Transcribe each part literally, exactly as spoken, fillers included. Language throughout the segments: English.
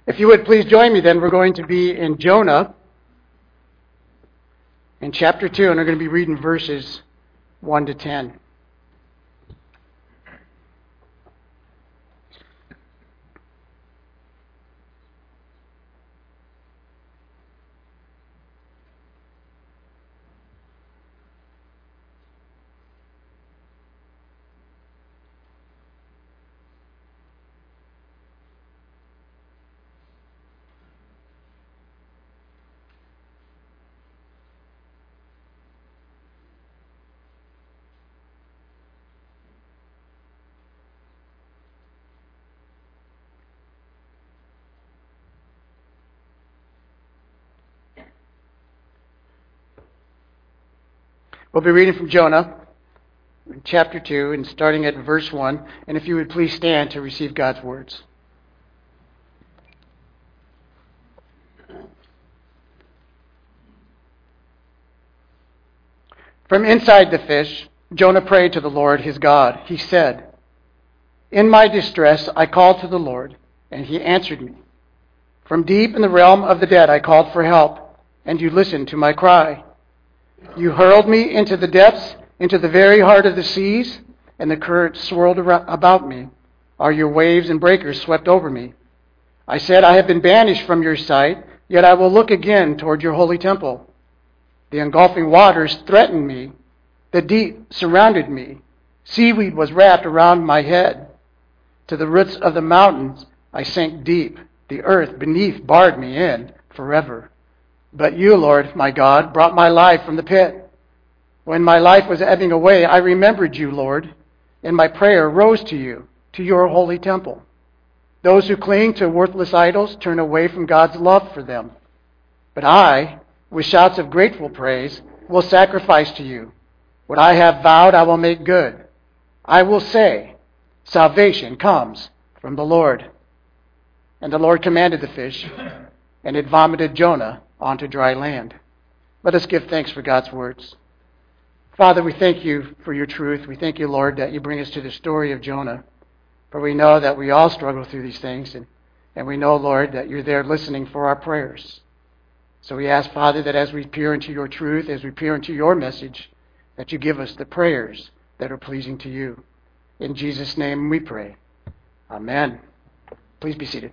If you would please join me then, we're going to be in Jonah in chapter two, and we're going to be reading verses one to ten. We'll be reading from Jonah, chapter two, and starting at verse one. And if you would please stand to receive God's words. From inside the fish, Jonah prayed to the Lord his God. He said, "In my distress I called to the Lord, and he answered me. From deep in the realm of the dead I called for help, and you listened to my cry. You hurled me into the depths, into the very heart of the seas, and the current swirled about me. Are your waves and breakers swept over me? I said, I have been banished from your sight, yet I will look again toward your holy temple. The engulfing waters threatened me. The deep surrounded me. Seaweed was wrapped around my head. To the roots of the mountains I sank deep. The earth beneath barred me in forever. But you, Lord, my God, brought my life from the pit. When my life was ebbing away, I remembered you, Lord, and my prayer rose to you, to your holy temple. Those who cling to worthless idols turn away from God's love for them. But I, with shouts of grateful praise, will sacrifice to you. What I have vowed I will make good. I will say, salvation comes from the Lord." And the Lord commanded the fish, and it vomited Jonah onto dry land. Let us give thanks for God's words. Father, we thank you for your truth. We thank you, Lord, that you bring us to the story of Jonah. For we know that we all struggle through these things, and, and we know, Lord, that you're there listening for our prayers. So we ask, Father, that as we peer into your truth, as we peer into your message, that you give us the prayers that are pleasing to you. In Jesus' name we pray. Amen. Please be seated.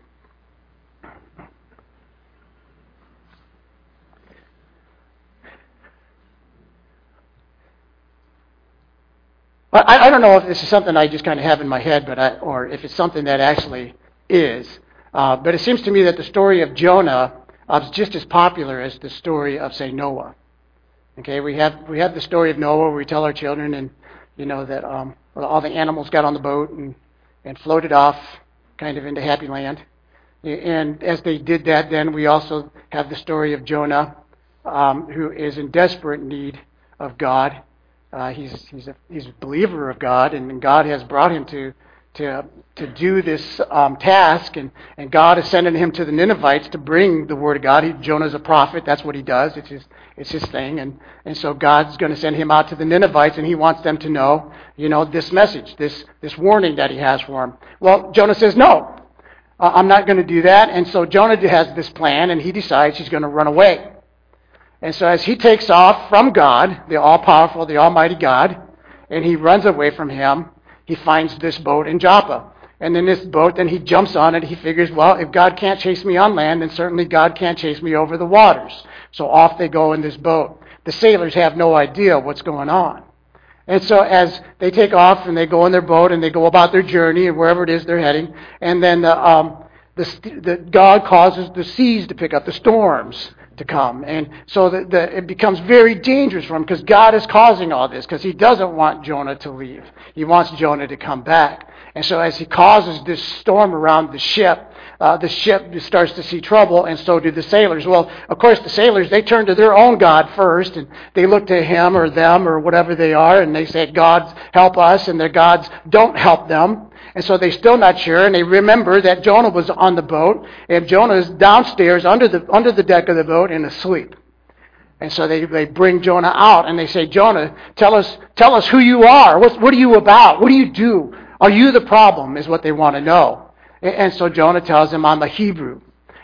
I, I don't know if this is something I just kind of have in my head, but I, or if it's something that actually is. Uh, but it seems to me that the story of Jonah uh, is just as popular as the story of, say, Noah. Okay, we have we have the story of Noah where we tell our children, and you know that um, well, all the animals got on the boat and and floated off, kind of into happy land. And as they did that, then we also have the story of Jonah, um, who is in desperate need of God. Uh, he's he's a he's a believer of God, and God has brought him to to to do this um, task, and, and God is sending him to the Ninevites to bring the word of God. He, Jonah's a prophet; that's what he does. It's his it's his thing, and and so God's going to send him out to the Ninevites, and he wants them to know, you know, this message, this this warning that he has for them. Well, Jonah says no, uh, I'm not going to do that, and so Jonah has this plan, and he decides he's going to run away. And so as he takes off from God, the all-powerful, the almighty God, and he runs away from him, he finds this boat in Joppa. And in this boat, then he jumps on it. He figures, well, if God can't chase me on land, then certainly God can't chase me over the waters. So off they go in this boat. The sailors have no idea what's going on. And so as they take off and they go in their boat and they go about their journey and wherever it is they're heading, and then the, um, the, the God causes the seas to pick up, the storms to come. And so the, the, it becomes very dangerous for him because God is causing all this because he doesn't want Jonah to leave. He wants Jonah to come back. And so as he causes this storm around the ship, uh, the ship starts to see trouble, and so do the sailors. Well, of course, the sailors, they turn to their own God first, and they look to him or them or whatever they are, and they say, "Gods, help us," and their gods don't help them. And so they're still not sure, and they remember that Jonah was on the boat, and Jonah is downstairs under the under the deck of the boat and asleep. And so they, they bring Jonah out, and they say, "Jonah, tell us tell us who you are. What, what are you about? What do you do? Are you the problem?" is what they want to know. And so Jonah tells them, "I'm a Hebrew."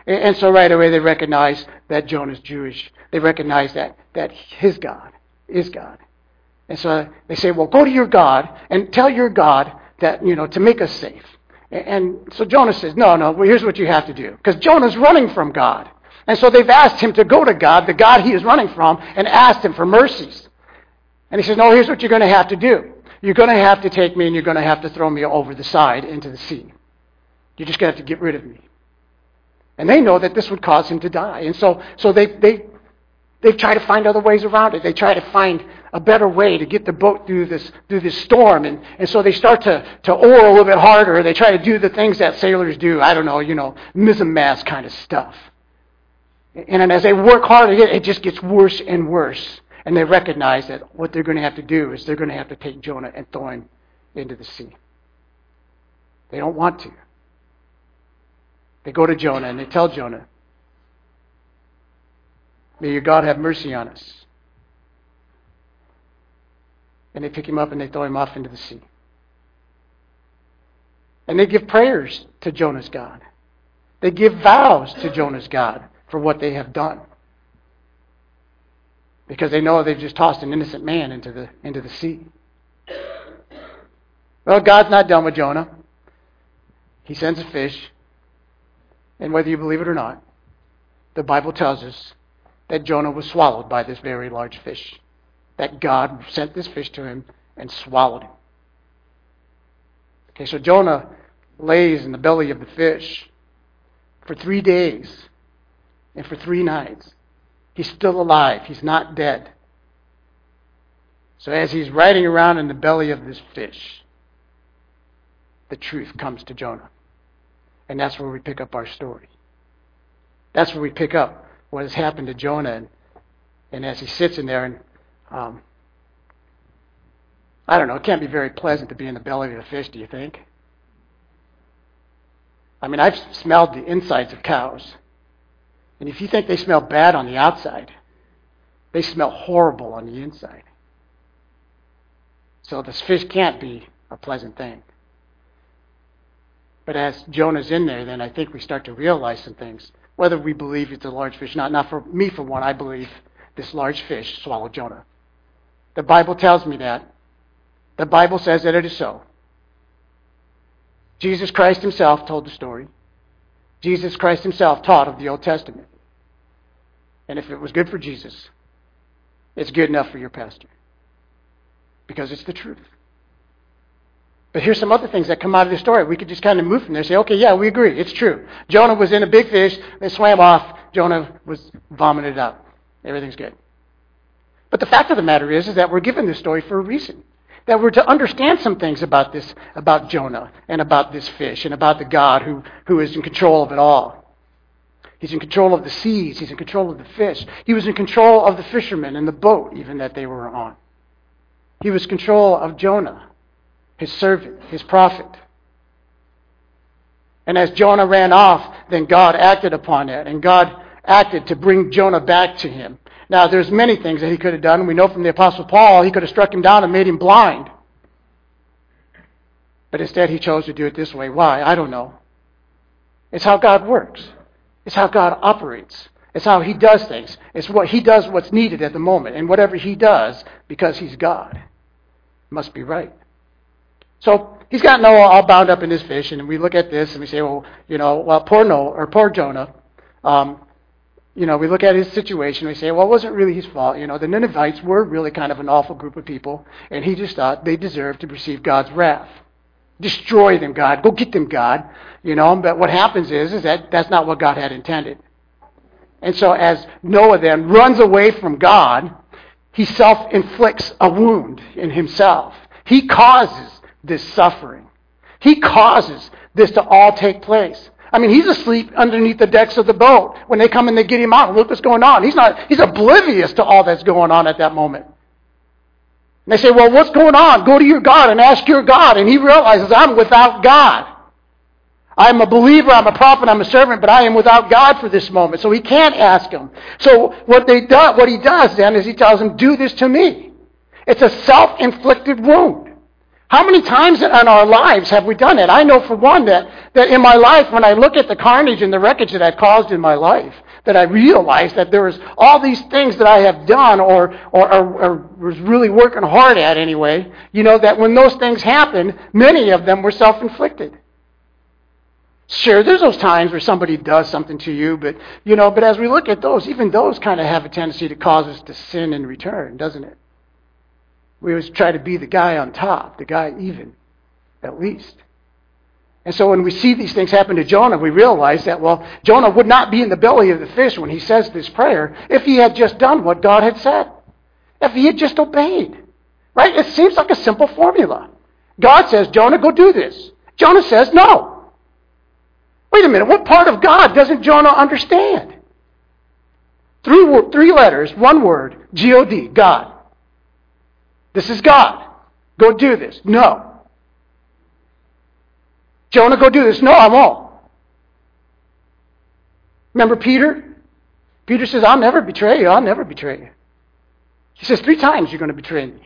And so right away they recognize that Jonah's Jewish. They recognize that, that his God is God. And so they say, well, go to your God and tell your God that, you know, to make us safe. And so Jonah says, no, no, well, here's what you have to do. Because Jonah's running from God. And so they've asked him to go to God, the God he is running from, and asked him for mercies. And he says, no, here's what you're going to have to do. You're going to have to take me and you're going to have to throw me over the side into the sea. You're just going to have to get rid of me. And they know that this would cause him to die. And so so they, they, they try to find other ways around it. They try to find a better way to get the boat through this through this storm. And, and so they start to, to oar a little bit harder. They try to do the things that sailors do. I don't know, you know, mizzen-mast kind of stuff. And, and as they work harder, it just gets worse and worse. And they recognize that what they're going to have to do is they're going to have to take Jonah and throw him into the sea. They don't want to. They go to Jonah and they tell Jonah, may your God have mercy on us. And they pick him up and they throw him off into the sea. And they give prayers to Jonah's God. They give vows to Jonah's God for what they have done. Because they know they've just tossed an innocent man into the into the sea. Well, God's not done with Jonah. He sends a fish. And whether you believe it or not, the Bible tells us that Jonah was swallowed by this very large fish. That God sent this fish to him and swallowed him. Okay, so Jonah lays in the belly of the fish for three days and for three nights. He's still alive. He's not dead. So as he's riding around in the belly of this fish, the truth comes to Jonah. And that's where we pick up our story. That's where we pick up what has happened to Jonah. And, and as he sits in there, and um, I don't know, it can't be very pleasant to be in the belly of a fish, do you think? I mean, I've smelled the insides of cows. And if you think they smell bad on the outside, they smell horrible on the inside. So this fish can't be a pleasant thing. But as Jonah's in there, then I think we start to realize some things. Whether we believe it's a large fish or not. Not for me, for one, I believe this large fish swallowed Jonah. The Bible tells me that. The Bible says that it is so. Jesus Christ himself told the story. Jesus Christ himself taught of the Old Testament. And if it was good for Jesus, it's good enough for your pastor. Because it's the truth. But here's some other things that come out of the story. We could just kind of move from there and say, okay, yeah, we agree. It's true. Jonah was in a big fish. They swam off. Jonah was vomited out. Everything's good. But the fact of the matter is, is that we're given this story for a reason. That we're to understand some things about this, about Jonah and about this fish and about the God who, who is in control of it all. He's in control of the seas. He's in control of the fish. He was in control of the fishermen and the boat even that they were on. He was in control of Jonah, his servant, his prophet. And as Jonah ran off, then God acted upon it. And God acted to bring Jonah back to him. Now, there's many things that he could have done. We know from the Apostle Paul, he could have struck him down and made him blind. But instead, he chose to do it this way. Why? I don't know. It's how God works. It's how God operates. It's how he does things. It's what he does what's needed at the moment. And whatever he does, because he's God, must be right. So he's got Noah all bound up in his fish, and we look at this and we say, well, you know, well, poor Noah or poor Jonah. Um, you know, we look at his situation and we say, well, it wasn't really his fault. You know, the Ninevites were really kind of an awful group of people, and he just thought they deserved to receive God's wrath. Destroy them, God. Go get them, God. You know, but what happens is, is that that's not what God had intended. And so as Noah then runs away from God, he self-inflicts a wound in himself. He causes this suffering. He causes this to all take place. I mean, he's asleep underneath the decks of the boat when they come and they get him out. Look what's going on. He's not. He's oblivious to all that's going on at that moment. And they say, well, what's going on? Go to your God and ask your God. And he realizes, I'm without God. I'm a believer, I'm a prophet, I'm a servant, but I am without God for this moment. So he can't ask him. So what they do, what he does then is he tells him, do this to me. It's a self-inflicted wound. How many times in our lives have we done it? I know for one that, that in my life, when I look at the carnage and the wreckage that I've caused in my life, that I realize that there was all these things that I have done or, or, or, or was really working hard at anyway, you know, that when those things happen, many of them were self-inflicted. Sure, there's those times where somebody does something to you, but, you know, but as we look at those, even those kind of have a tendency to cause us to sin in return, doesn't it? We always try to be the guy on top, the guy even, at least. And so when we see these things happen to Jonah, we realize that, well, Jonah would not be in the belly of the fish when he says this prayer if he had just done what God had said. If he had just obeyed. Right? It seems like a simple formula. God says, Jonah, go do this. Jonah says, no. Wait a minute, what part of God doesn't Jonah understand? Three, three letters, one word, G O D, God. This is God. Go do this. No. Jonah, go do this. No, I won't. Remember Peter? Peter says, I'll never betray you. I'll never betray you. He says, three times you're going to betray me.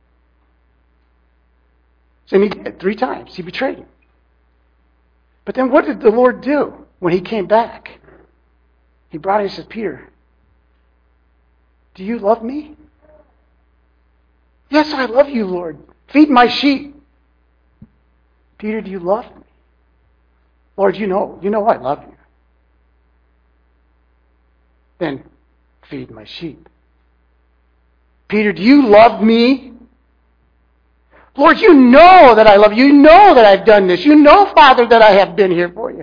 So he did. Three times. He betrayed him. But then what did the Lord do when he came back? He brought him and said, Peter, do you love me? Yes, I love you, Lord. Feed my sheep. Peter, do you love me? Lord, you know, you know I love you. Then feed my sheep. Peter, do you love me? Lord, you know that I love you. You know that I've done this. You know, Father, that I have been here for you.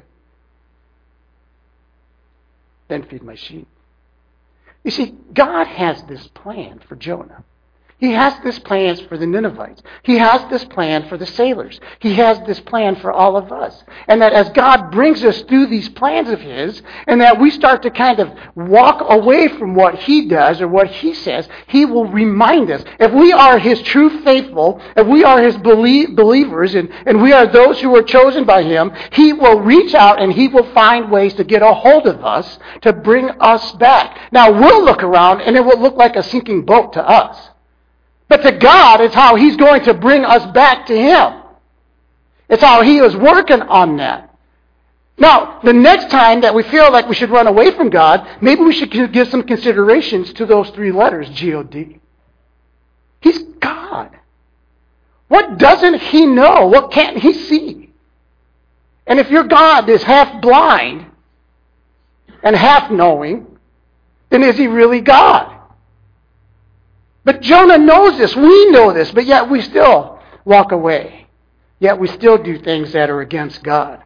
Then feed my sheep. You see, God has this plan for Jonah. He has this plan for the Ninevites. He has this plan for the sailors. He has this plan for all of us. And that as God brings us through these plans of His, and that we start to kind of walk away from what He does or what He says, He will remind us. If we are His true faithful, if we are His belie- believers, and, and we are those who are chosen by Him, He will reach out and He will find ways to get a hold of us to bring us back. Now, we'll look around and it will look like a sinking boat to us. But to God, it's how He's going to bring us back to Him. It's how He is working on that. Now, the next time that we feel like we should run away from God, maybe we should give some considerations to those three letters, G O D. He's God. What doesn't He know? What can't He see? And if your God is half blind and half knowing, then is He really God? But Jonah knows this. We know this. But yet we still walk away. Yet we still do things that are against God.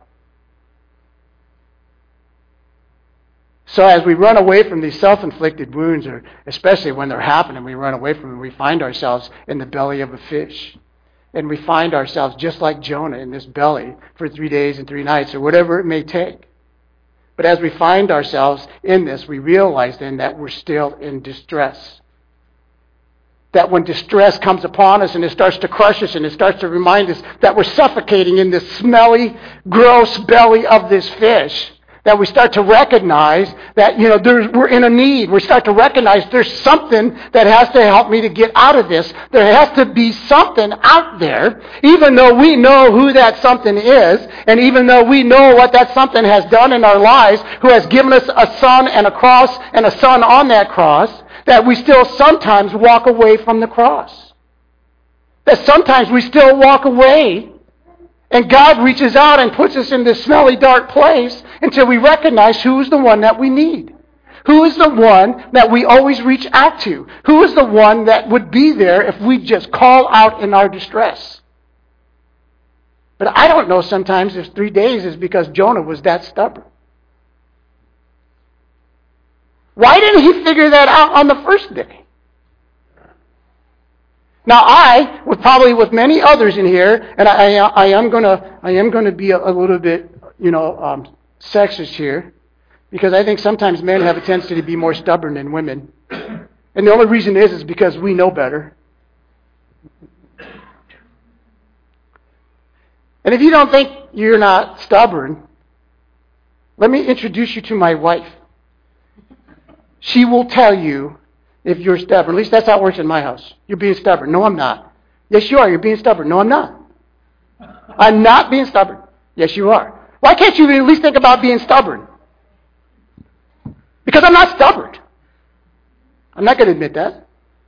So as we run away from these self-inflicted wounds, or especially when they're happening, we run away from them, we find ourselves in the belly of a fish. And we find ourselves just like Jonah in this belly for three days and three nights, or whatever it may take. But as we find ourselves in this, we realize then that we're still in distress. That when distress comes upon us and it starts to crush us and it starts to remind us that we're suffocating in this smelly, gross belly of this fish, that we start to recognize that, you know, there's, we're in a need. We start to recognize there's something that has to help me to get out of this. There has to be something out there, even though we know who that something is, and even though we know what that something has done in our lives, who has given us a son and a cross and a son on that cross, that we still sometimes walk away from the cross. That sometimes we still walk away and God reaches out and puts us in this smelly, dark place until we recognize who is the one that we need. Who is the one that we always reach out to? Who is the one that would be there if we just call out in our distress? But I don't know sometimes if three days is because Jonah was that stubborn. Why didn't he figure that out on the first day? Now I, with probably with many others in here, and I, I am gonna, I am gonna be a, a little bit, you know, um, sexist here, because I think sometimes men have a tendency to be more stubborn than women, and the only reason is is because we know better. And if you don't think you're not stubborn, let me introduce you to my wife. She will tell you if you're stubborn. At least that's how it works in my house. You're being stubborn. No, I'm not. Yes, you are. You're being stubborn. No, I'm not. I'm not being stubborn. Yes, you are. Why can't you at least think about being stubborn? Because I'm not stubborn. I'm not going to admit that.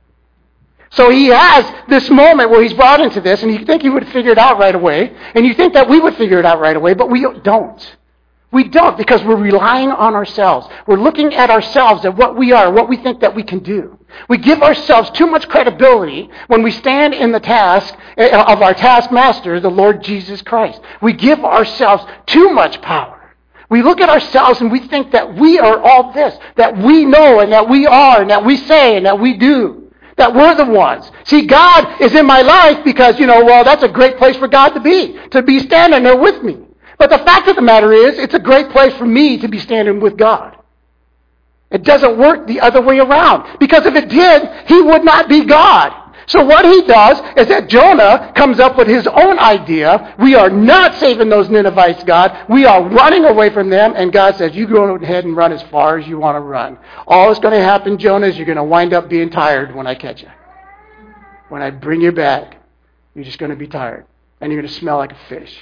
So he has this moment where he's brought into this, and you think he would figure it out right away, and you think that we would figure it out right away, but we don't. We don't, because we're relying on ourselves. We're looking at ourselves, at what we are, what we think that we can do. We give ourselves too much credibility when we stand in the task of our taskmaster, the Lord Jesus Christ. We give ourselves too much power. We look at ourselves and we think that we are all this, that we know and that we are and that we say and that we do, that we're the ones. See, God is in my life because, you know, well, that's a great place for God to be, to be standing there with me. But the fact of the matter is, it's a great place for me to be standing with God. It doesn't work the other way around. Because if it did, he would not be God. So what he does is that Jonah comes up with his own idea. We are not saving those Ninevites, God. We are running away from them. And God says, you go ahead and run as far as you want to run. All that's going to happen, Jonah, is you're going to wind up being tired when I catch you. When I bring you back, you're just going to be tired. And you're going to smell like a fish.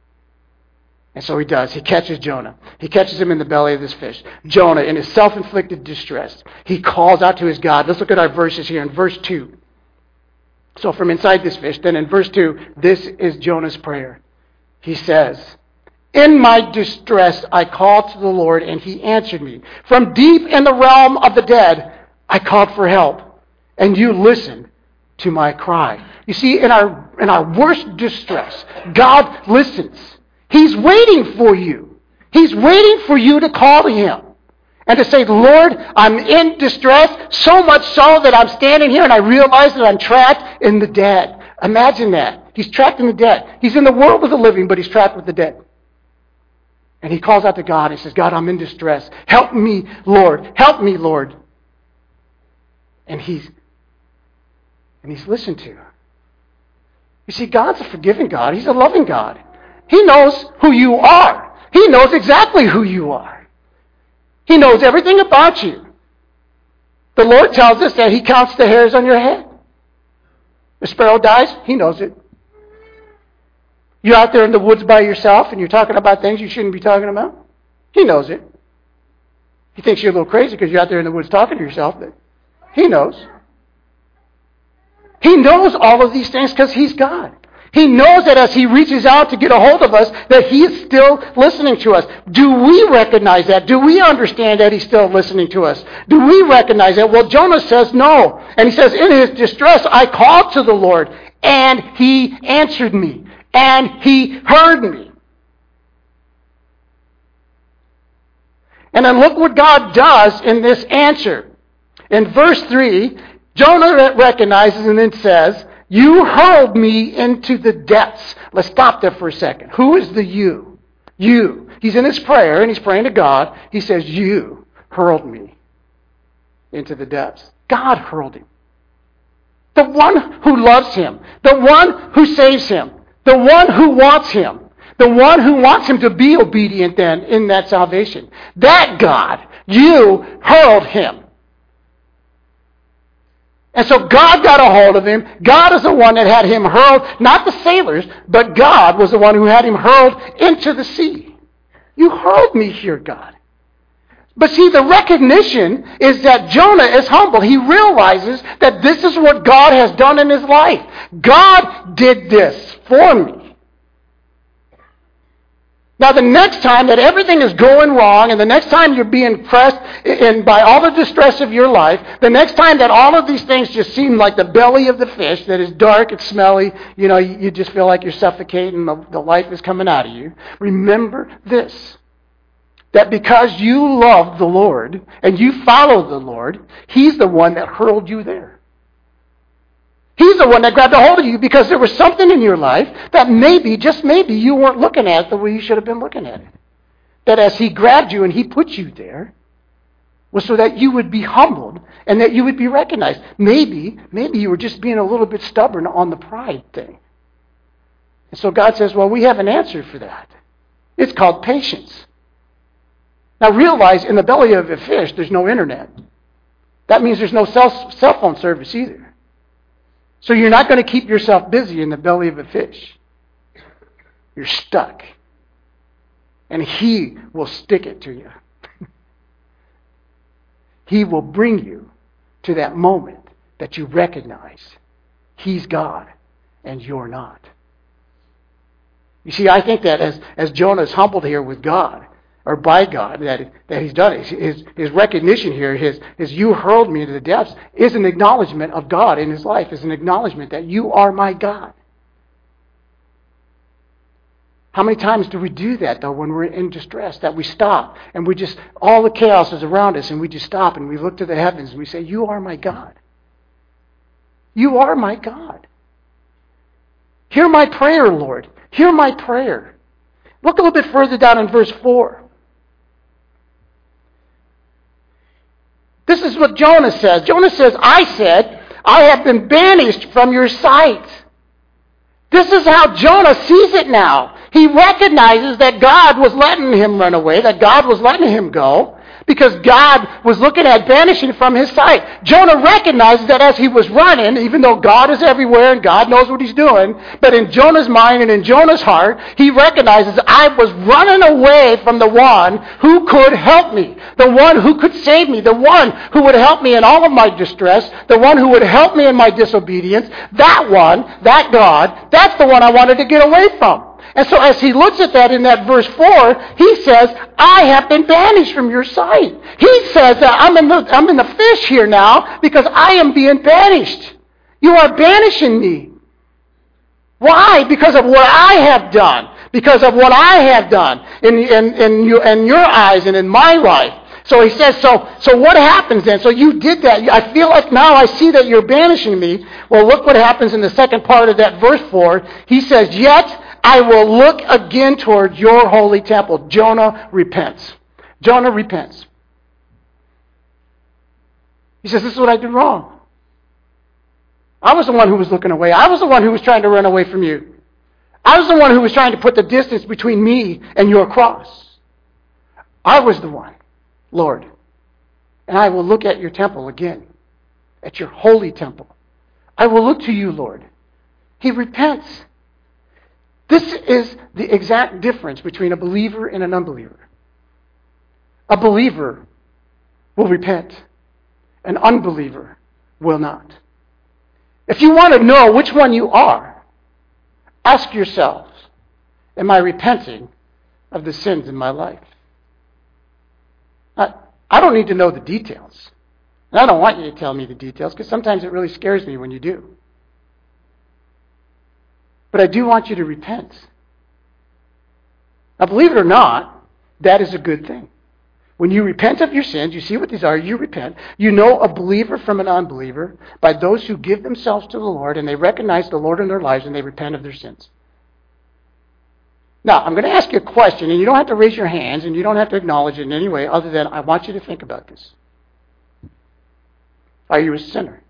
And so he does. He catches Jonah. He catches him in the belly of this fish. Jonah, in his self-inflicted distress, he calls out to his God. Let's look at our verses here in verse two. So from inside this fish, then in verse two, this is Jonah's prayer. He says, in my distress I called to the Lord, and he answered me. From deep in the realm of the dead, I called for help, and you listened to my cry. You see, in our in our worst distress, God listens. He's waiting for you. He's waiting for you to call to him and to say, Lord, I'm in distress, so much so that I'm standing here and I realize that I'm trapped in the dead. Imagine that. He's trapped in the dead. He's in the world of the living, but he's trapped with the dead. And he calls out to God and says, God, I'm in distress. Help me, Lord. Help me, Lord. And he's, and he's listened to. You see, God's a forgiving God. He's a loving God. He knows who you are. He knows exactly who you are. He knows everything about you. The Lord tells us that he counts the hairs on your head. The sparrow dies, he knows it. You're out there in the woods by yourself and you're talking about things you shouldn't be talking about. He knows it. He thinks you're a little crazy because you're out there in the woods talking to yourself, but he knows. He knows all of these things because he's God. He knows that as he reaches out to get a hold of us, that he is still listening to us. Do we recognize that? Do we understand that he's still listening to us? Do we recognize that? Well, Jonah says no. And he says, in his distress, I called to the Lord, and he answered me, and he heard me. And then look what God does in this answer. In verse three, Jonah recognizes and then says, you hurled me into the depths. Let's stop there for a second. Who is the you? You. He's in his prayer and he's praying to God. He says, you hurled me into the depths. God hurled him. The one who loves him. The one who saves him. The one who wants him. The one who wants him to be obedient then in that salvation. That God, you hurled him. And so God got a hold of him. God is the one that had him hurled, not the sailors, but God was the one who had him hurled into the sea. You hurled me here, God. But see, the recognition is that Jonah is humble. He realizes that this is what God has done in his life. God did this for me. Now, the next time that everything is going wrong, and the next time you're being pressed in by all the distress of your life, the next time that all of these things just seem like the belly of the fish, that is dark, it's smelly, you know, you, you just feel like you're suffocating, the, the life is coming out of you, remember this, that because you love the Lord, and you follow the Lord, he's the one that hurled you there. He's the one that grabbed a hold of you because there was something in your life that maybe, just maybe, you weren't looking at the way you should have been looking at it. That as he grabbed you and he put you there, was so that you would be humbled and that you would be recognized. Maybe, maybe you were just being a little bit stubborn on the pride thing. And so God says, well, we have an answer for that. It's called patience. Now realize, in the belly of a fish, there's no internet. That means there's no cell, cell phone service either. So you're not going to keep yourself busy in the belly of a fish. You're stuck. And He will stick it to you. He will bring you to that moment that you recognize He's God and you're not. You see, I think that as, as Jonah is humbled here with God, or by God, that, that he's done it, his, his recognition here, his, his you hurled me into the depths, is an acknowledgement of God in his life, is an acknowledgement that you are my God. How many times do we do that, though, when we're in distress, that we stop and we just, all the chaos is around us, and we just stop and we look to the heavens and we say, you are my God. You are my God. Hear my prayer, Lord. Hear my prayer. Look a little bit further down in verse four. This is what Jonah says. Jonah says, I said, I have been banished from your sight. This is how Jonah sees it now. He recognizes that God was letting him run away, that God was letting him go, because God was looking at banishing from his sight. Jonah recognizes that as he was running, even though God is everywhere and God knows what he's doing, but in Jonah's mind and in Jonah's heart, he recognizes, I was running away from the one who could help me, the one who could save me, the one who would help me in all of my distress, the one who would help me in my disobedience. That one, that God, that's the one I wanted to get away from. And so as he looks at that in that verse four, he says, I have been banished from your sight. He says that I'm in the, I'm in the fish here now because I am being banished. You are banishing me. Why? Because of what I have done. Because of what I have done in, in, in, you, in your eyes and in my life. So he says, so, so what happens then? So you did that. I feel like now I see that you're banishing me. Well, look what happens in the second part of that verse four. He says, yet I will look again towards your holy temple. Jonah repents. Jonah repents. He says, this is what I did wrong. I was the one who was looking away. I was the one who was trying to run away from you. I was the one who was trying to put the distance between me and your cross. I was the one, Lord. And I will look at your temple again, at your holy temple. I will look to you, Lord. He repents. This is the exact difference between a believer and an unbeliever. A believer will repent. An unbeliever will not. If you want to know which one you are, ask yourselves, am I repenting of the sins in my life? I, I don't need to know the details. And I don't want you to tell me the details because sometimes it really scares me when you do. But I do want you to repent. Now, believe it or not, that is a good thing. When you repent of your sins, you see what these are, you repent. You know a believer from an unbeliever by those who give themselves to the Lord and they recognize the Lord in their lives and they repent of their sins. Now, I'm going to ask you a question, and you don't have to raise your hands and you don't have to acknowledge it in any way other than I want you to think about this. Are you a sinner?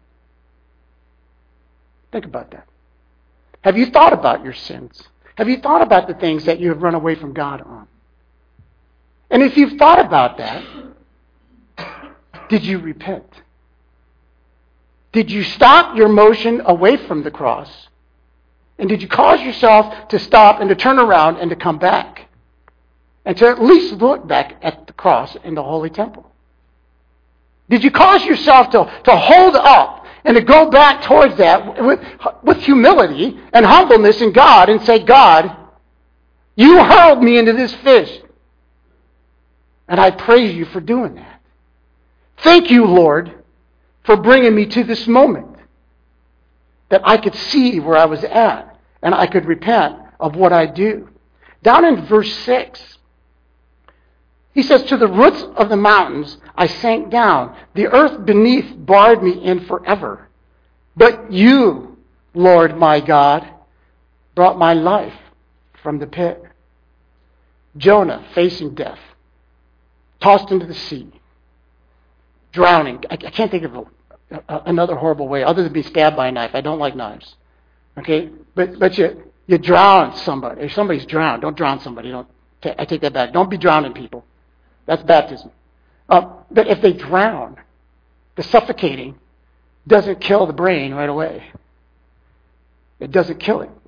Think about that. Have you thought about your sins? Have you thought about the things that you have run away from God on? And if you've thought about that, did you repent? Did you stop your motion away from the cross? And did you cause yourself to stop and to turn around and to come back? And to at least look back at the cross in the Holy Temple? Did you cause yourself to, to hold up and to go back towards that with, with humility and humbleness in God and say, God, you hurled me into this fish. And I praise you for doing that. Thank you, Lord, for bringing me to this moment that I could see where I was at and I could repent of what I do. Down in verse six, he says, to the roots of the mountains I sank down. The earth beneath barred me in forever. But you, Lord my God, brought my life from the pit. Jonah facing death, tossed into the sea, drowning. I, I can't think of a, a, another horrible way other than being stabbed by a knife. I don't like knives. Okay? But but you, you drown somebody. If somebody's drowned, don't drown somebody. Don't. I take that back. Don't be drowning people. That's baptism. Uh, but if they drown, the suffocating doesn't kill the brain right away. It doesn't kill it.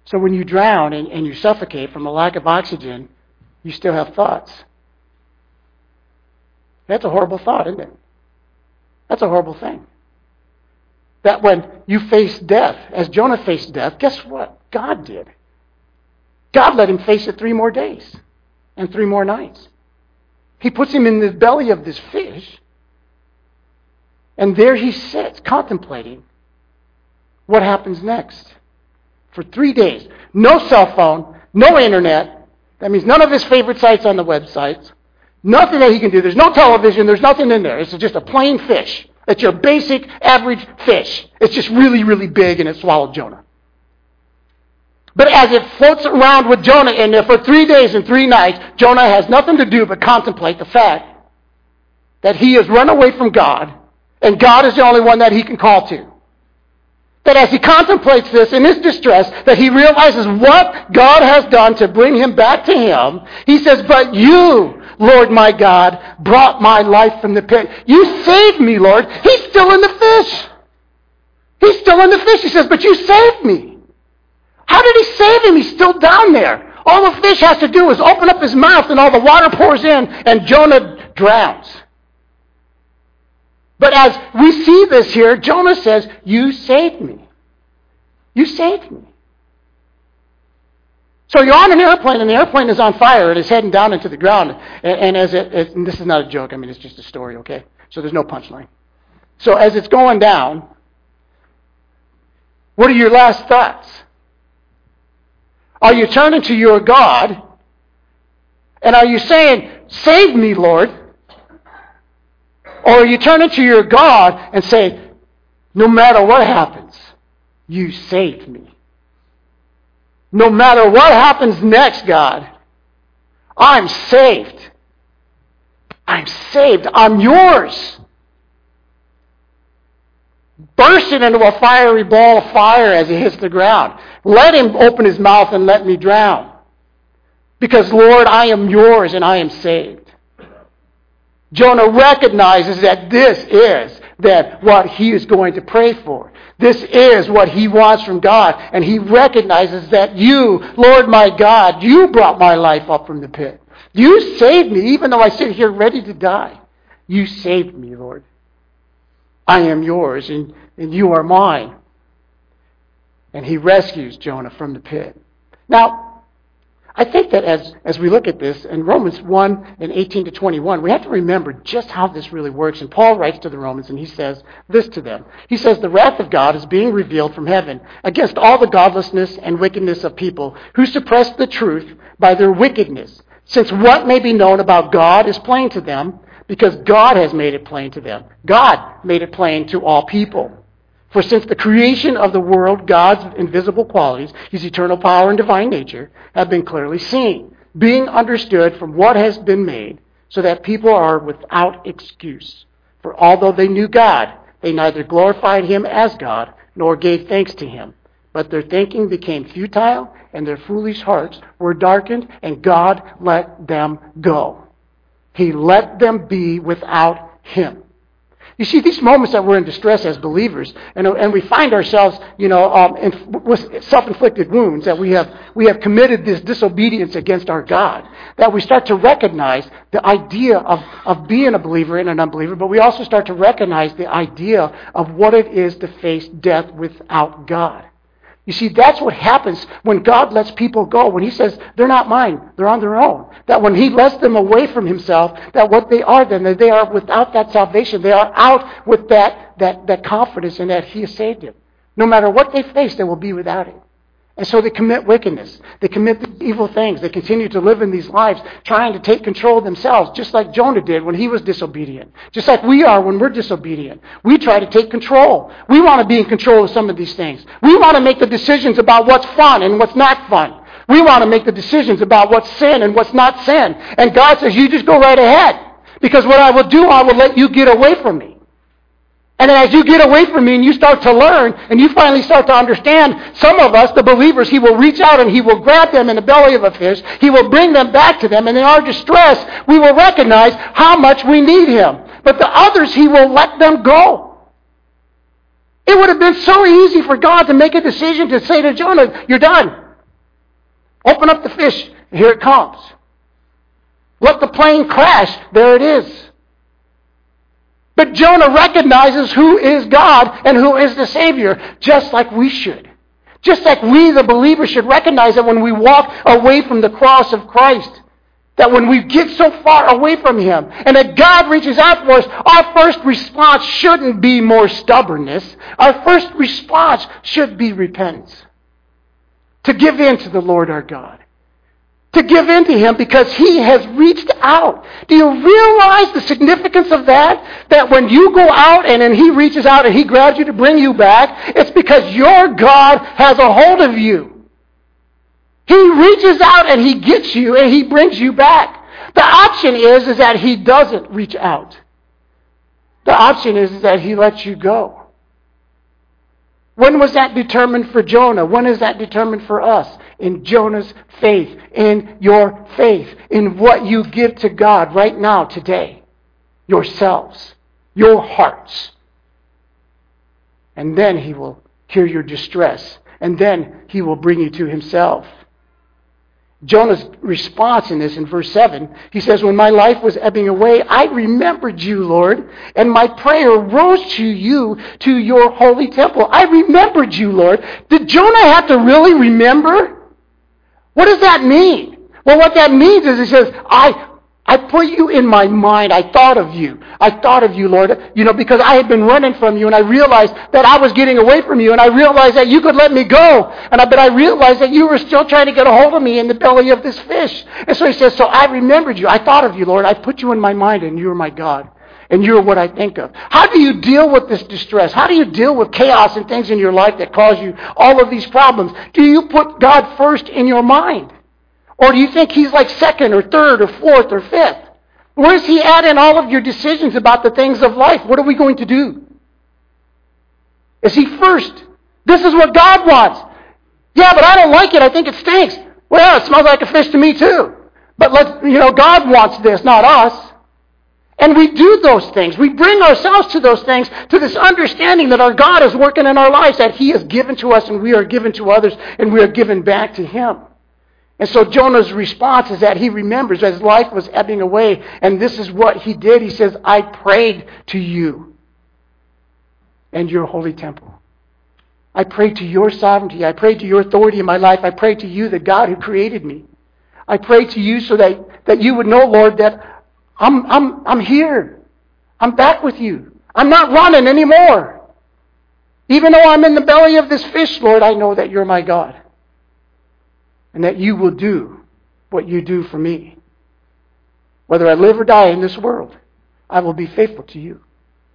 So when you drown and, and you suffocate from a lack of oxygen, you still have thoughts. That's a horrible thought, isn't it? That's a horrible thing. That when you face death, as Jonah faced death, guess what? God did. God let him face it three more days and three more nights. He puts him in the belly of this fish, and there he sits contemplating what happens next. For three days. No cell phone, no internet. That means none of his favorite sites on the websites. Nothing that he can do. There's no television. There's nothing in there. It's just a plain fish. It's your basic, average fish. It's just really, really big, and it swallowed Jonah. But as it floats around with Jonah in there for three days and three nights, Jonah has nothing to do but contemplate the fact that he has run away from God, and God is the only one that he can call to. That as he contemplates this in his distress, that he realizes what God has done to bring him back to him. He says, but you, Lord my God, brought my life from the pit. You saved me, Lord. He's still in the fish. He's still in the fish. He says, but you saved me. How did he save him? He's still down there. All the fish has to do is open up his mouth and all the water pours in and Jonah drowns. But as we see this here, Jonah says, you saved me. You saved me. So you're on an airplane, and the airplane is on fire, and it's heading down into the ground. And, and as it, it, and this is not a joke, I mean, it's just a story, okay? So there's no punchline. So as it's going down, what are your last thoughts? Are you turning to your God, and are you saying, save me, Lord? Or are you turning to your God and say, no matter what happens, you saved me. No matter what happens next, God, I'm saved. I'm saved. I'm yours. Bursting into a fiery ball of fire as he hits the ground. Let him open his mouth and let me drown. Because, Lord, I am yours and I am saved. Jonah recognizes that this is that what he is going to pray for. This is what he wants from God. And he recognizes that you, Lord my God, you brought my life up from the pit. You saved me, even though I sit here ready to die. You saved me, Lord. I am yours, and, and you are mine. And he rescues Jonah from the pit. Now, I think that as, as we look at this, in Romans one and eighteen to twenty-one, we have to remember just how this really works. And Paul writes to the Romans, and he says this to them. He says, the wrath of God is being revealed from heaven against all the godlessness and wickedness of people who suppress the truth by their wickedness. Since what may be known about God is plain to them, because God has made it plain to them. God made it plain to all people. For since the creation of the world, God's invisible qualities, his eternal power and divine nature, have been clearly seen, being understood from what has been made, so that people are without excuse. For although they knew God, they neither glorified him as God, nor gave thanks to him. But their thinking became futile, and their foolish hearts were darkened, and God let them go. He let them be without him. You see, these moments that we're in distress as believers, and, and we find ourselves, you know, um, in, with self-inflicted wounds, that we have we have committed this disobedience against our God, that we start to recognize the idea of, of being a believer and an unbeliever, but we also start to recognize the idea of what it is to face death without God. You see, that's what happens when God lets people go. When he says, they're not mine, they're on their own. That when he lets them away from himself, that what they are then, that they are without that salvation. They are out with that, that, that confidence in that he has saved them. No matter what they face, they will be without it. And so they commit wickedness. They commit evil things. They continue to live in these lives trying to take control of themselves, just like Jonah did when he was disobedient. Just like we are when we're disobedient. We try to take control. We want to be in control of some of these things. We want to make the decisions about what's fun and what's not fun. We want to make the decisions about what's sin and what's not sin. And God says, you just go right ahead. Because what I will do, I will let you get away from me. And then as you get away from me and you start to learn and you finally start to understand, some of us, the believers, he will reach out and he will grab them in the belly of a fish. He will bring them back to them. And in our distress, we will recognize how much we need him. But the others, he will let them go. It would have been so easy for God to make a decision to say to Jonah, you're done. Open up the fish. Here it comes. Let the plane crash. There it is. But Jonah recognizes who is God and who is the Savior, just like we should. Just like we, the believers, should recognize that when we walk away from the cross of Christ, that when we get so far away from Him, and that God reaches out for us, our first response shouldn't be more stubbornness. Our first response should be repentance. To give in to the Lord our God. To give in to Him because He has reached out. Do you realize the significance of that? That when you go out and then He reaches out and He grabs you to bring you back, it's because your God has a hold of you. He reaches out and He gets you and He brings you back. The option is, is that He doesn't reach out. The option is, is that He lets you go. When was that determined for Jonah? When is that determined for us? In Jonah's faith, in your faith, in what you give to God right now, today. Yourselves, your hearts. And then He will hear your distress. And then He will bring you to Himself. Jonah's response in this, in verse seven, he says, when my life was ebbing away, I remembered you, Lord, and my prayer rose to you, to your holy temple. I remembered you, Lord. Did Jonah have to really remember? What does that mean? Well, what that means is he says, I I put you in my mind. I thought of you. I thought of you, Lord, you know, because I had been running from you, and I realized that I was getting away from you, and I realized that you could let me go, and I, but I realized that you were still trying to get a hold of me in the belly of this fish. And so he says, so I remembered you. I thought of you, Lord. I put you in my mind, and you are my God, and you're what I think of. How do you deal with this distress? How do you deal with chaos and things in your life that cause you all of these problems? Do you put God first in your mind? Or do you think He's like second or third or fourth or fifth? Where's He at in all of your decisions about the things of life? What are we going to do? Is He first? This is what God wants. Yeah, but I don't like it. I think it stinks. Well, it smells like a fish to me too. But let's, you know, God wants this, not us. And we do those things. We bring ourselves to those things, to this understanding that our God is working in our lives, that He has given to us and we are given to others and we are given back to Him. And so Jonah's response is that he remembers as life was ebbing away. And this is what he did. He says, I prayed to you and your holy temple. I prayed to your sovereignty. I prayed to your authority in my life. I prayed to you, the God who created me. I prayed to you so that, that you would know, Lord, that I'm, I'm, I'm here. I'm back with you. I'm not running anymore. Even though I'm in the belly of this fish, Lord, I know that you're my God. And that you will do what you do for me. Whether I live or die in this world, I will be faithful to you.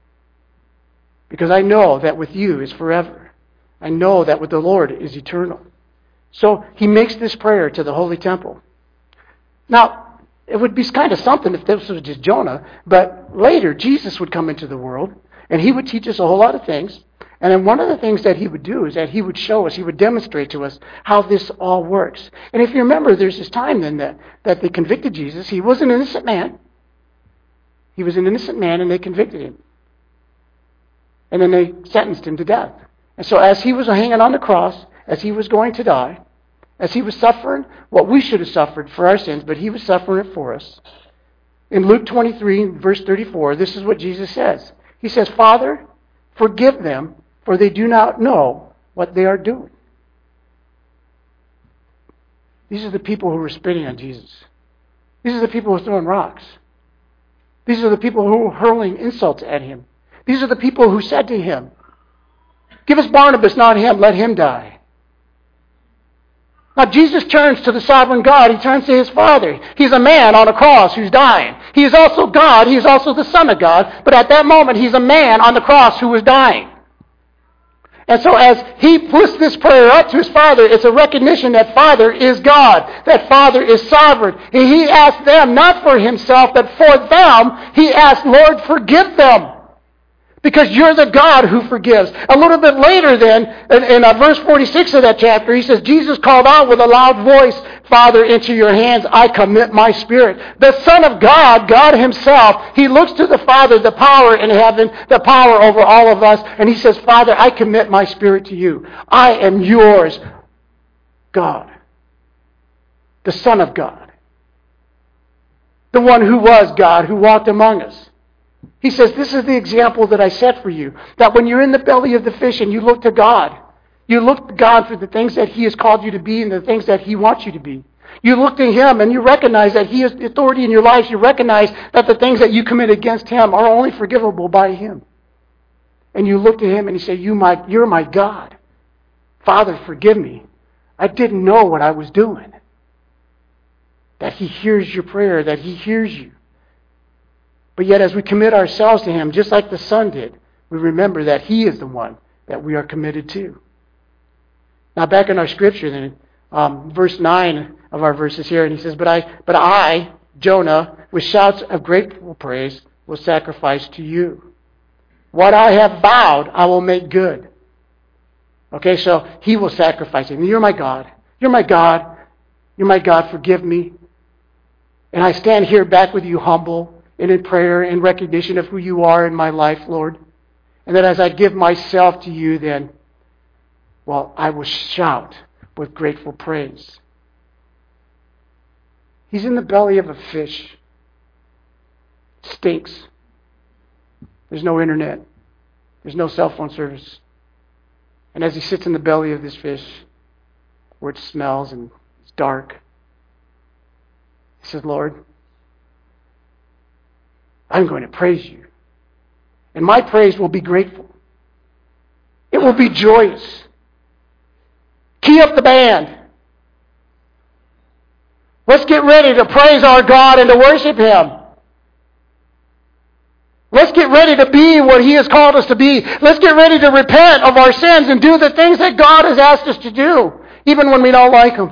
Because I know that with you is forever. I know that with the Lord is eternal. So he makes this prayer to the holy temple. Now, it would be kind of something if this was just Jonah, but later Jesus would come into the world and He would teach us a whole lot of things. And then one of the things that He would do is that He would show us, He would demonstrate to us how this all works. And if you remember, there's this time then that, that they convicted Jesus. He was an innocent man. He was an innocent man and they convicted Him. And then they sentenced Him to death. And so as He was hanging on the cross, as He was going to die, as He was suffering what we should have suffered for our sins, but He was suffering it for us. In Luke twenty-three, verse thirty-four, this is what Jesus says. He says, Father, forgive them, for they do not know what they are doing. These are the people who were spitting on Jesus. These are the people who were throwing rocks. These are the people who were hurling insults at Him. These are the people who said to Him, give us Barnabas, not him, let him die. Now Jesus turns to the sovereign God. He turns to His Father. He's a man on a cross who's dying. He is also God. He is also the Son of God. But at that moment, He's a man on the cross who was dying. And so as He puts this prayer up to His Father, it's a recognition that Father is God, that Father is sovereign. And He asked them, not for Himself, but for them, He asked, Lord, forgive them. Because you're the God who forgives. A little bit later then, in, in uh, verse forty-six of that chapter, he says, Jesus called out with a loud voice, Father, into your hands I commit my spirit. The Son of God, God Himself, He looks to the Father, the power in heaven, the power over all of us, and He says, Father, I commit my spirit to you. I am yours, God. the Son of God, the one who was God, who walked among us. He says, this is the example that I set for you, that when you're in the belly of the fish and you look to God, you look to God for the things that He has called you to be and the things that He wants you to be. You look to Him and you recognize that He is the authority in your life. You recognize that the things that you commit against Him are only forgivable by Him. And you look to Him and you say, you my, you're my God. Father, forgive me. I didn't know what I was doing. That He hears your prayer, that He hears you. But yet as we commit ourselves to Him, just like the Son did, we remember that He is the one that we are committed to. Now back in our scripture then, um, verse nine of our verses here, and he says, But I, but I, Jonah, with shouts of grateful praise, will sacrifice to you. What I have vowed, I will make good. Okay, so he will sacrifice it. You're my God. You're my God. You're my God. Forgive me. And I stand here back with you humble and in prayer and recognition of who you are in my life, Lord. And that as I give myself to you, then, well, I will shout with grateful praise. He's in the belly of a fish. Stinks. There's no internet. There's no cell phone service. And as he sits in the belly of this fish, where it smells and it's dark, he says, Lord, I'm going to praise you. And my praise will be grateful. It will be joyous. Key up the band. Let's get ready to praise our God and to worship Him. Let's get ready to be what He has called us to be. Let's get ready to repent of our sins and do the things that God has asked us to do, even when we don't like them.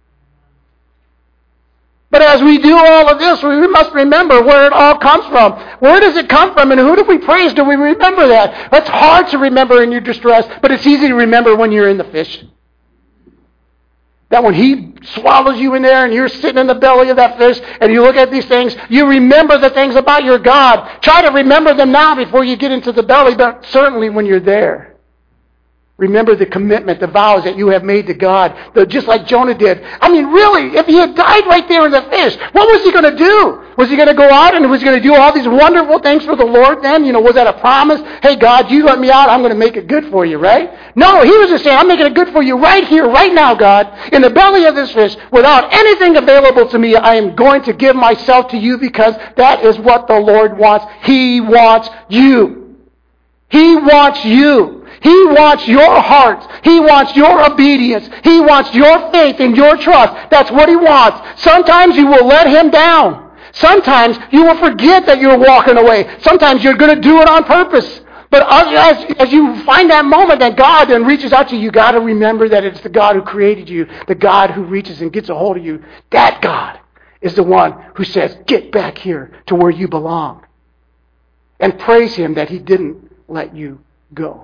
But as we do all of this, we must remember where it all comes from. Where does it come from and who do we praise? Do we remember that? That's hard to remember in your distress, but it's easy to remember when you're in the fish. That when He swallows you in there and you're sitting in the belly of that fish and you look at these things, you remember the things about your God. Try to remember them now before you get into the belly, but certainly when you're there. Remember the commitment, the vows that you have made to God, the, just like Jonah did. I mean, really, if he had died right there in the fish, what was he going to do? Was he going to go out and was he going to do all these wonderful things for the Lord then? You know, was that a promise? Hey, God, you let me out, I'm going to make it good for you, right? No, he was just saying, I'm making it good for you right here, right now, God, in the belly of this fish, without anything available to me. I am going to give myself to you because that is what the Lord wants. He wants you. He wants you. He wants your heart. He wants your obedience. He wants your faith and your trust. That's what He wants. Sometimes you will let Him down. Sometimes you will forget that you're walking away. Sometimes you're going to do it on purpose. But as, as you find that moment that God then reaches out to you, you got to remember that it's the God who created you, the God who reaches and gets a hold of you. That God is the one who says, get back here to where you belong. And praise Him that He didn't let you go.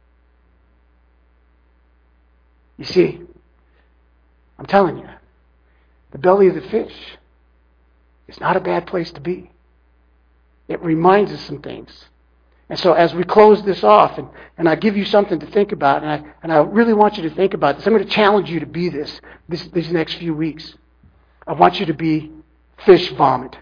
You see, I'm telling you, the belly of the fish is not a bad place to be. It reminds us some things. And so as we close this off, and, and I give you something to think about, and I, and I really want you to think about this. I'm going to challenge you to be this, this these next few weeks. I want you to be fish vomit.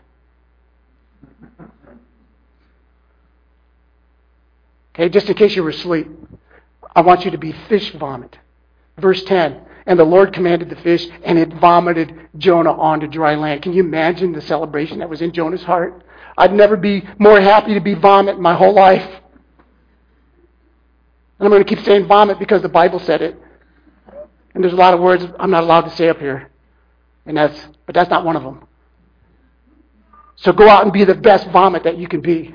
Okay, just in case you were asleep, I want you to be fish vomit. Verse ten, and the Lord commanded the fish, and it vomited Jonah onto dry land. Can you imagine the celebration that was in Jonah's heart? I'd never be more happy to be vomit in my whole life. And I'm going to keep saying vomit because the Bible said it. And there's a lot of words I'm not allowed to say up here. And that's, but that's not one of them. So go out and be the best vomit that you can be.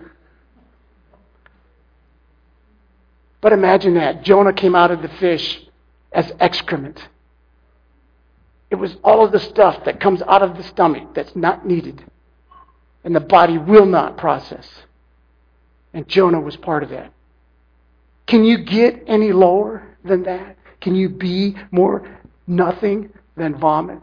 But imagine that. Jonah came out of the fish as excrement. It was all of the stuff that comes out of the stomach that's not needed. And the body will not process. And Jonah was part of that. Can you get any lower than that? Can you be more nothing than vomit?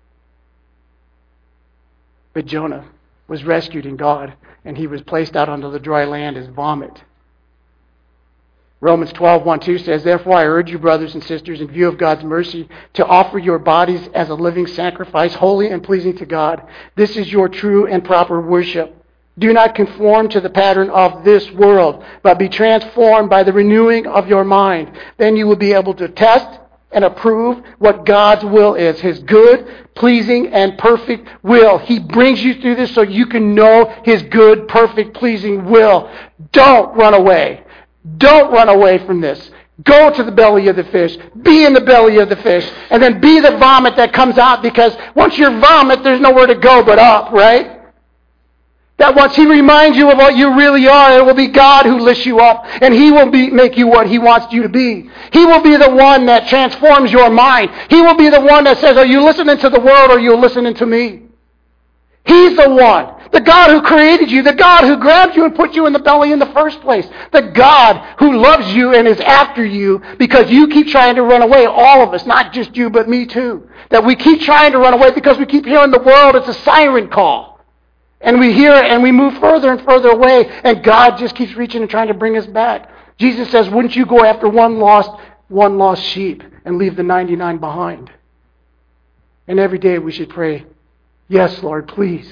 But Jonah was rescued in God, and he was placed out onto the dry land as vomit. Romans twelve, one, two says, "Therefore I urge you, brothers and sisters, in view of God's mercy, to offer your bodies as a living sacrifice, holy and pleasing to God. This is your true and proper worship. Do not conform to the pattern of this world, but be transformed by the renewing of your mind. Then you will be able to test and approve what God's will is, His good, pleasing, and perfect will." He brings you through this so you can know His good, perfect, pleasing will. Don't run away. Don't run away from this. Go to the belly of the fish. Be in the belly of the fish. And then be the vomit that comes out, because once you're vomit, there's nowhere to go but up, right? That once He reminds you of what you really are, it will be God who lifts you up, and He will be, make you what He wants you to be. He will be the one that transforms your mind. He will be the one that says, are you listening to the world or are you listening to me? He's the one. The God who created you. The God who grabbed you and put you in the belly in the first place. The God who loves you and is after you because you keep trying to run away. All of us. Not just you, but me too. That we keep trying to run away because we keep hearing the world. It's a siren call. And we hear it and we move further and further away. And God just keeps reaching and trying to bring us back. Jesus says, wouldn't you go after one lost, one lost sheep and leave the ninety-nine behind? And every day we should pray, yes, Lord, please.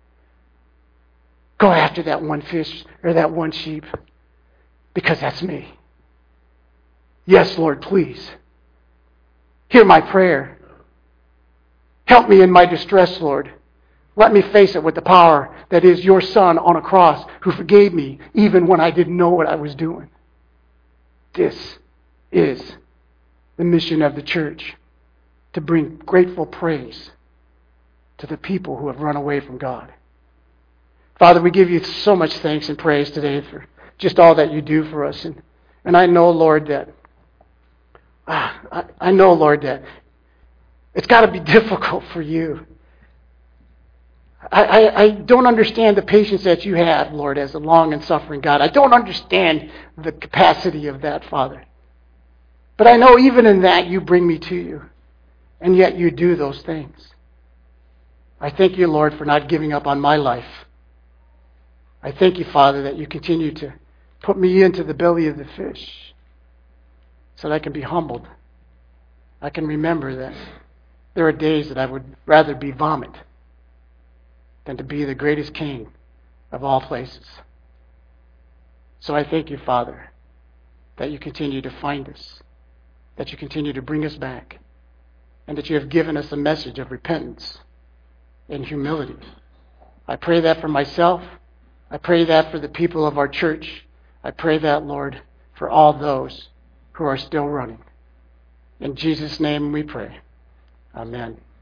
Go after that one fish or that one sheep, because that's me. Yes, Lord, please. Hear my prayer. Help me in my distress, Lord. Let me face it with the power that is your Son on a cross, who forgave me even when I didn't know what I was doing. This is the mission of the church, to bring grateful praise to the people who have run away from God. Father, we give you so much thanks and praise today for just all that you do for us. And, and I know, Lord, that ah, I, I know, Lord, that it's got to be difficult for you. I, I, I don't understand the patience that you have, Lord, as a long and suffering God. I don't understand the capacity of that, Father. But I know even in that you bring me to you. And yet you do those things. I thank you, Lord, for not giving up on my life. I thank you, Father, that you continue to put me into the belly of the fish so that I can be humbled. I can remember that there are days that I would rather be vomit than to be the greatest king of all places. So I thank you, Father, that you continue to find us, that you continue to bring us back, and that you have given us a message of repentance and humility. I pray that for myself. I pray that for the people of our church. I pray that, Lord, for all those who are still running. In Jesus' name we pray. Amen.